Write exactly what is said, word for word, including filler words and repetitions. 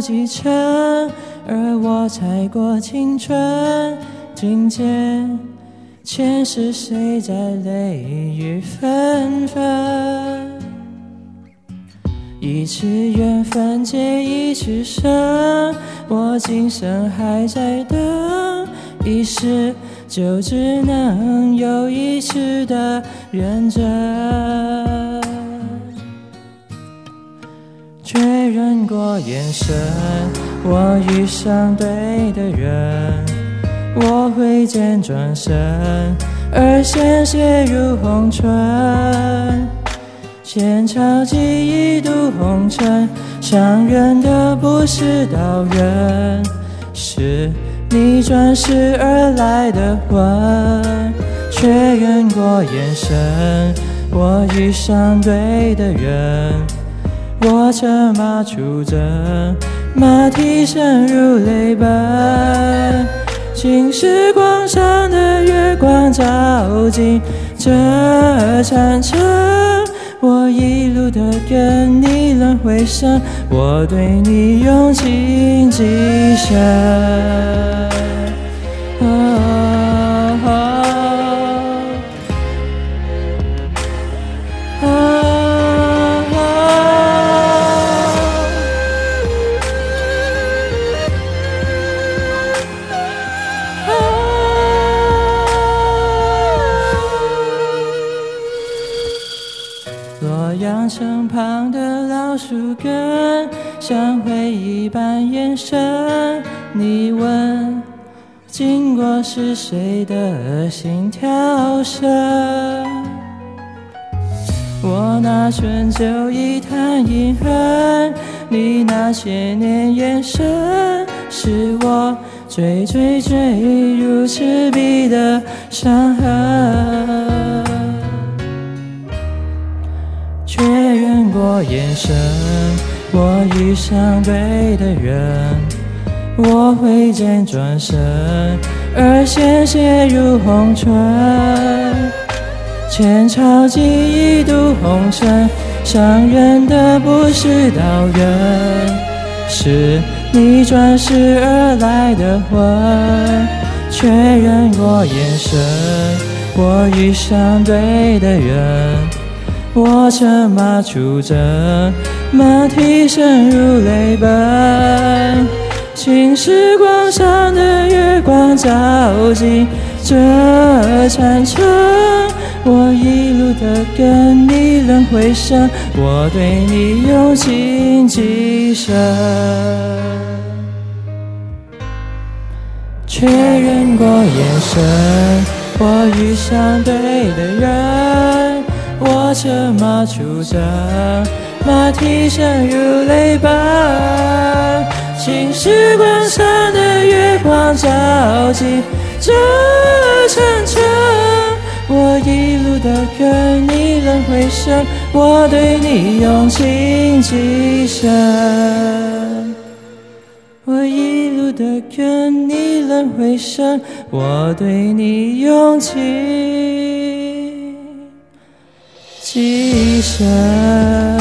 几程，而我才过青春。今天前世谁在泪雨纷纷？一尺缘分结一尺生，我今生还在等，一世就只能有一次的认真。确认过眼神，我遇上对的人，我挥剑转身，而鲜血如红唇。前朝记忆渡红尘，伤人的不是刀刃，是你转世而来的魂。确认过眼神，我遇上对的人，我策马出征，马蹄声如泪奔。青石广场的月光照进这禅城，我一路的跟你轮回声，我对你用情极深。哦哦哦哦洛阳城旁的老树根，像回忆般延伸。你问经过是谁的心跳声？我那春秋一叹饮恨，你那些年眼神，是我追追追如赤壁的伤痕。确认过眼神，我遇上对的人，我挥剑转身，而鲜血如红唇。前朝记忆渡红尘，伤人的不是刀刃，是你转世而来的魂。确认过眼神，我遇上对的人，我策马出征，马蹄声如泪奔。青石广场的月光照进这禅城，我一路的跟你轮回声，我对你用情极深。确认过眼神，我遇上对的人，我策马出征，马蹄声如泪奔。青石广场的月光照进这禅城，我一路的跟你轮回声，我对你用情极深。我一路的跟你轮回声，我对你用情极深。